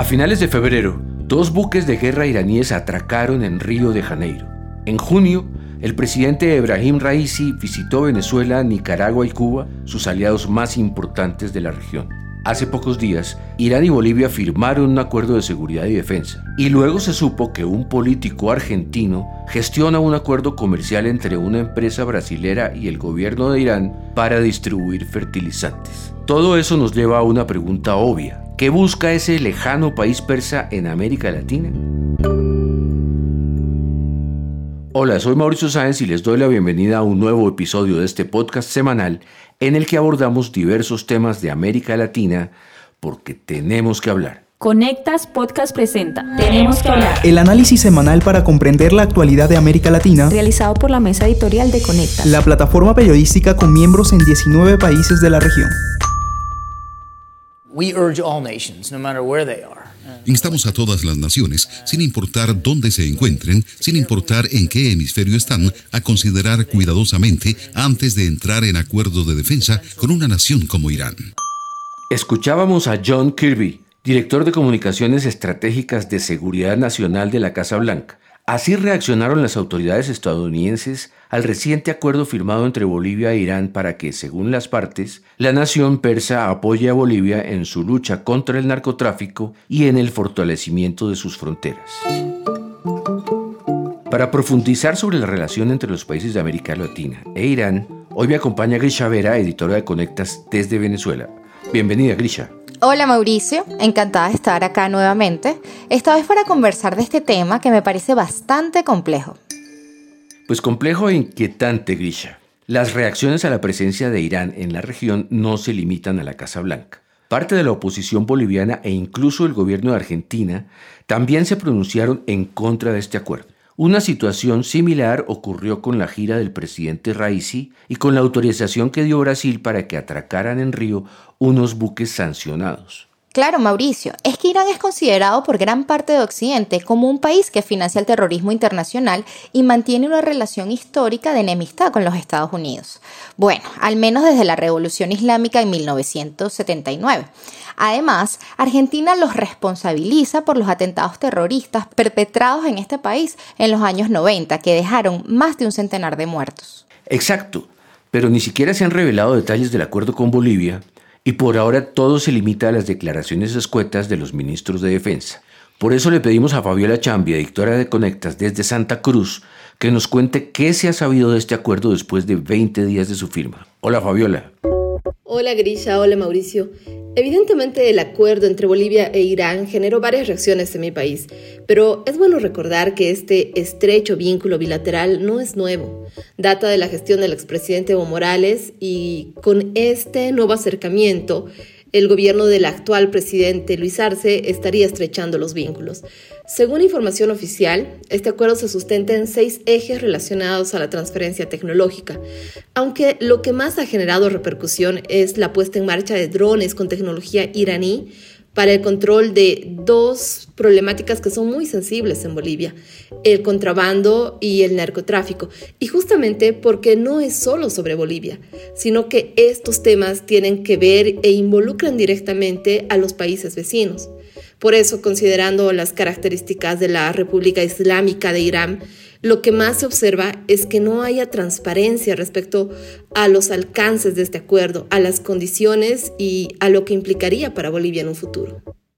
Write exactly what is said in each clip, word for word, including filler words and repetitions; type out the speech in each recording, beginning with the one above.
A finales de febrero, dos buques de guerra iraníes atracaron en Río de Janeiro. En junio, el presidente Ebrahim Raisi visitó Venezuela, Nicaragua y Cuba, sus aliados más importantes de la región. Hace pocos días, Irán y Bolivia firmaron un acuerdo de seguridad y defensa, y luego se supo que un político argentino gestiona un acuerdo comercial entre una empresa brasilera y el gobierno de Irán para distribuir fertilizantes. Todo eso nos lleva a una pregunta obvia. ¿Qué busca ese lejano país persa en América Latina? Hola, soy Mauricio Sáenz y les doy la bienvenida a un nuevo episodio de este podcast semanal en el que abordamos diversos temas de América Latina porque tenemos que hablar. Conectas Podcast presenta Tenemos que hablar. El análisis semanal para comprender la actualidad de América Latina, realizado por la mesa editorial de Conectas, la plataforma periodística con miembros en diecinueve países de la región. We urge all nations, no matter where they are. Instamos a todas las naciones, sin importar dónde se encuentren, sin importar en qué hemisferio están, a considerar cuidadosamente antes de entrar en acuerdo de defensa con una nación como Irán. Escuchábamos a John Kirby, director de Comunicaciones Estratégicas de Seguridad Nacional de la Casa Blanca. Así reaccionaron las autoridades estadounidenses al reciente acuerdo firmado entre Bolivia e Irán para que, según las partes, la nación persa apoye a Bolivia en su lucha contra el narcotráfico y en el fortalecimiento de sus fronteras. Para profundizar sobre la relación entre los países de América Latina e Irán, hoy me acompaña Grisha Vera, editora de Conectas desde Venezuela. Bienvenida, Grisha. Hola Mauricio, encantada de estar acá nuevamente, esta vez para conversar de este tema que me parece bastante complejo. Pues complejo e inquietante, Grisha. Las reacciones a la presencia de Irán en la región no se limitan a la Casa Blanca. Parte de la oposición boliviana e incluso el gobierno de Argentina también se pronunciaron en contra de este acuerdo. Una situación similar ocurrió con la gira del presidente Raisi y con la autorización que dio Brasil para que atracaran en Río unos buques sancionados. Claro, Mauricio, es que Irán es considerado por gran parte de Occidente como un país que financia el terrorismo internacional y mantiene una relación histórica de enemistad con los Estados Unidos. Bueno, al menos desde la Revolución Islámica en mil novecientos setenta y nueve. Además, Argentina los responsabiliza por los atentados terroristas perpetrados en este país en los años noventa, que dejaron más de un centenar de muertos. Exacto, pero ni siquiera se han revelado detalles del acuerdo con Bolivia, y por ahora todo se limita a las declaraciones escuetas de los ministros de defensa. Por eso le pedimos a Fabiola Chambi, editora de Conectas desde Santa Cruz, que nos cuente qué se ha sabido de este acuerdo después de veinte días de su firma. Hola, Fabiola. Hola, Grisha. Hola, Mauricio. Evidentemente, el acuerdo entre Bolivia e Irán generó varias reacciones en mi país, pero es bueno recordar que este estrecho vínculo bilateral no es nuevo. Data de la gestión del expresidente Evo Morales y con este nuevo acercamiento, el gobierno del actual presidente Luis Arce estaría estrechando los vínculos. Según información oficial, este acuerdo se sustenta en seis ejes relacionados a la transferencia tecnológica, aunque lo que más ha generado repercusión es la puesta en marcha de drones con tecnología iraní para el control de dos problemáticas que son muy sensibles en Bolivia, el contrabando y el narcotráfico. Y justamente porque no es solo sobre Bolivia, sino que estos temas tienen que ver e involucran directamente a los países vecinos. Por eso, considerando las características de la República Islámica de Irán, lo que más se observa es que no haya transparencia respecto a los alcances de este acuerdo, a las condiciones y a lo que implicaría para Bolivia en un futuro.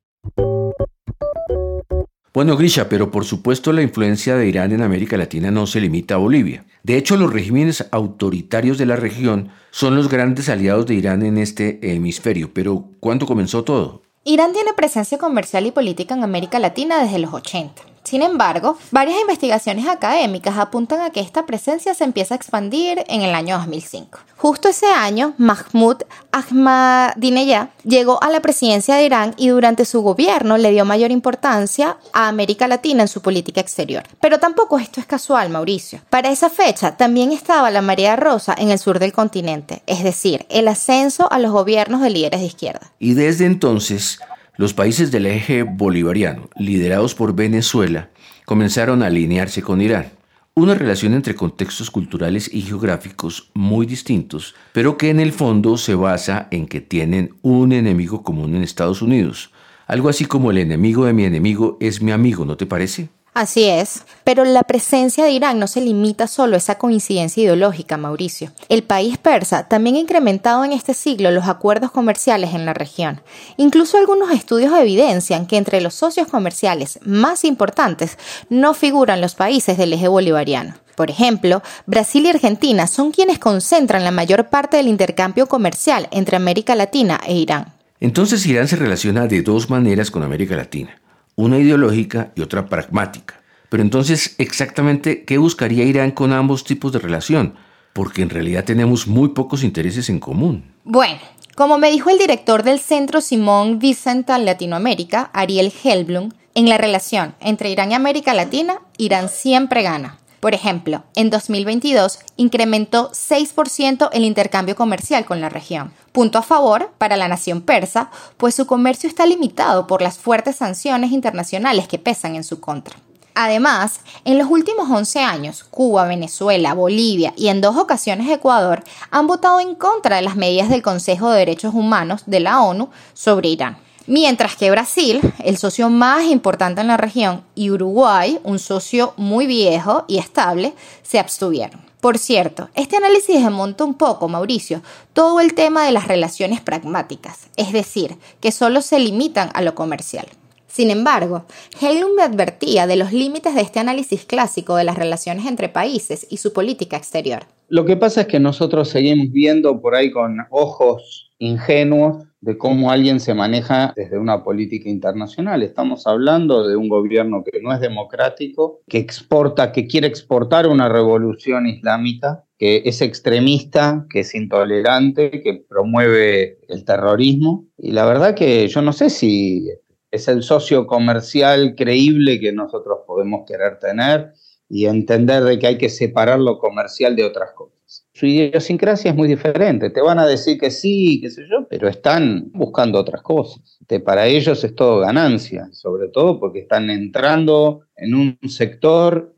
Bueno, Grisha, pero por supuesto la influencia de Irán en América Latina no se limita a Bolivia. De hecho, los regímenes autoritarios de la región son los grandes aliados de Irán en este hemisferio. Pero, ¿cuándo comenzó todo? Irán tiene presencia comercial y política en América Latina desde los ochenta. Sin embargo, varias investigaciones académicas apuntan a que esta presencia se empieza a expandir en el año dos mil cinco. Justo ese año, Mahmoud Ahmadinejad llegó a la presidencia de Irán y durante su gobierno le dio mayor importancia a América Latina en su política exterior. Pero tampoco esto es casual, Mauricio. Para esa fecha también estaba la marea rosa en el sur del continente, es decir, el ascenso a los gobiernos de líderes de izquierda. Y desde entonces, los países del eje bolivariano, liderados por Venezuela, comenzaron a alinearse con Irán. Una relación entre contextos culturales y geográficos muy distintos, pero que en el fondo se basa en que tienen un enemigo común en Estados Unidos, Algo así como el enemigo de mi enemigo es mi amigo, ¿no te parece? Así es, pero la presencia de Irán no se limita solo a esa coincidencia ideológica, Mauricio. El país persa también ha incrementado en este siglo los acuerdos comerciales en la región. Incluso algunos estudios evidencian que entre los socios comerciales más importantes no figuran los países del eje bolivariano. Por ejemplo, Brasil y Argentina son quienes concentran la mayor parte del intercambio comercial entre América Latina e Irán. Entonces Irán se relaciona de dos maneras con América Latina. Una ideológica y otra pragmática. Pero entonces, exactamente, ¿qué buscaría Irán con ambos tipos de relación? Porque en realidad tenemos muy pocos intereses en común. Bueno, como me dijo el director del Centro Simón Wiesenthal Latinoamérica, Ariel Helblum, en la relación entre Irán y América Latina, Irán siempre gana. Por ejemplo, en dos mil veintidós incrementó seis por ciento el intercambio comercial con la región. Punto a favor para la nación persa, pues su comercio está limitado por las fuertes sanciones internacionales que pesan en su contra. Además, en los últimos once años, Cuba, Venezuela, Bolivia y en dos ocasiones Ecuador han votado en contra de las medidas del Consejo de Derechos Humanos de la ONU sobre Irán. Mientras que Brasil, el socio más importante en la región, y Uruguay, un socio muy viejo y estable, se abstuvieron. Por cierto, este análisis desmonta un poco, Mauricio, todo el tema de las relaciones pragmáticas, es decir, que solo se limitan a lo comercial. Sin embargo, Helblum me advertía de los límites de este análisis clásico de las relaciones entre países y su política exterior. Lo que pasa es que nosotros seguimos viendo por ahí con ojos ingenuos de cómo alguien se maneja desde una política internacional. Estamos hablando de un gobierno que no es democrático, que exporta, que quiere exportar una revolución islámica, que es extremista, que es intolerante, que promueve el terrorismo. Y la verdad que yo no sé si es el socio comercial creíble que nosotros podemos querer tener y entender de que hay que separar lo comercial de otras cosas. Su idiosincrasia es muy diferente. Te van a decir que sí, qué sé yo, pero están buscando otras cosas. Para ellos es todo ganancia, sobre todo porque están entrando en un sector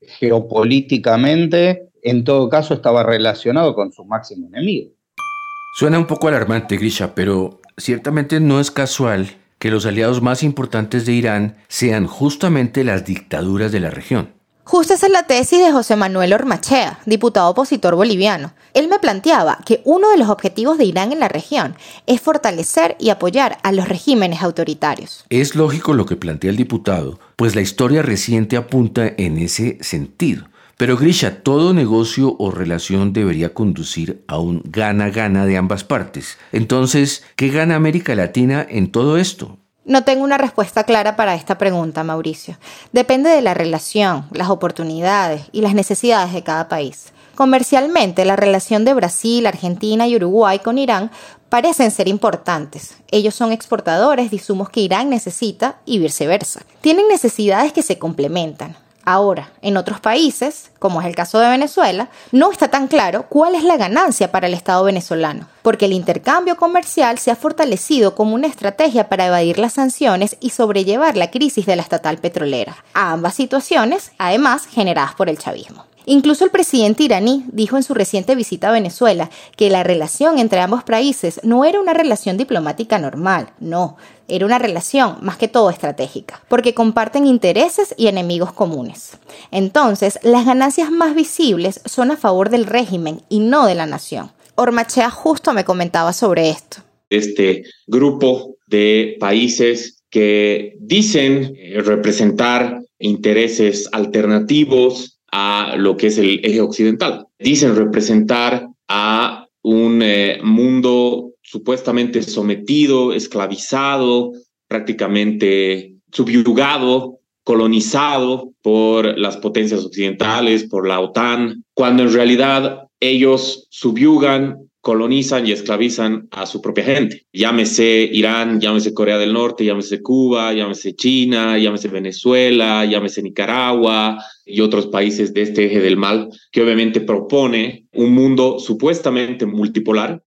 geopolíticamente, en todo caso estaba relacionado con su máximo enemigo. Suena un poco alarmante, Grisha, pero ciertamente no es casual que los aliados más importantes de Irán sean justamente las dictaduras de la región. Justo esa es la tesis de José Manuel Ormachea, diputado opositor boliviano. Él me planteaba que uno de los objetivos de Irán en la región es fortalecer y apoyar a los regímenes autoritarios. Es lógico lo que plantea el diputado, pues la historia reciente apunta en ese sentido. Pero Grisha, todo negocio o relación debería conducir a un gana-gana de ambas partes. Entonces, ¿qué gana América Latina en todo esto? No tengo una respuesta clara para esta pregunta, Mauricio. Depende de la relación, las oportunidades y las necesidades de cada país. Comercialmente, la relación de Brasil, Argentina y Uruguay con Irán parecen ser importantes. Ellos son exportadores de insumos que Irán necesita y viceversa. Tienen necesidades que se complementan. Ahora, en otros países, como es el caso de Venezuela, no está tan claro cuál es la ganancia para el Estado venezolano, porque el intercambio comercial se ha fortalecido como una estrategia para evadir las sanciones y sobrellevar la crisis de la estatal petrolera. A ambas situaciones, además, generadas por el chavismo. Incluso el presidente iraní dijo en su reciente visita a Venezuela que la relación entre ambos países no era una relación diplomática normal, no, era una relación más que todo estratégica, porque comparten intereses y enemigos comunes. Entonces, las ganancias más visibles son a favor del régimen y no de la nación. Ormachea justo me comentaba sobre esto. Este grupo de países que dicen representar intereses alternativos a lo que es el eje occidental. Dicen representar a un eh, mundo supuestamente sometido, esclavizado, prácticamente subyugado, colonizado por las potencias occidentales, por la OTAN, cuando en realidad ellos subyugan, colonizan y esclavizan a su propia gente. Llámese Irán, llámese Corea del Norte, llámese Cuba, llámese China, llámese Venezuela, llámese Nicaragua y otros países de este eje del mal, que obviamente propone un mundo supuestamente multipolar.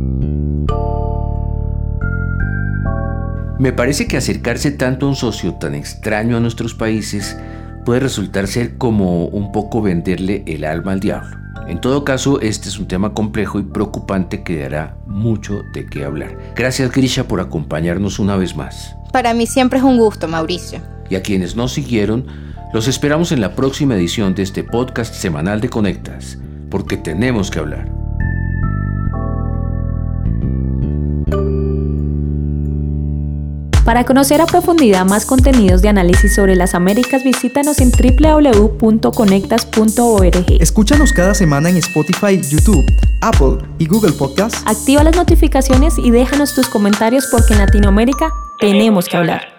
Me parece que acercarse tanto a un socio tan extraño a nuestros países puede resultar ser como un poco venderle el alma al diablo. En todo caso, este es un tema complejo y preocupante que dará mucho de qué hablar. Gracias, Grisha, por acompañarnos una vez más. Para mí siempre es un gusto, Mauricio. Y a quienes nos siguieron, los esperamos en la próxima edición de este podcast semanal de Conectas, porque tenemos que hablar. Para conocer a profundidad más contenidos de análisis sobre las Américas, visítanos en doble u doble u doble u punto conectas punto org. Escúchanos cada semana en Spotify, YouTube, Apple y Google Podcasts. Activa las notificaciones y déjanos tus comentarios porque en Latinoamérica tenemos que hablar.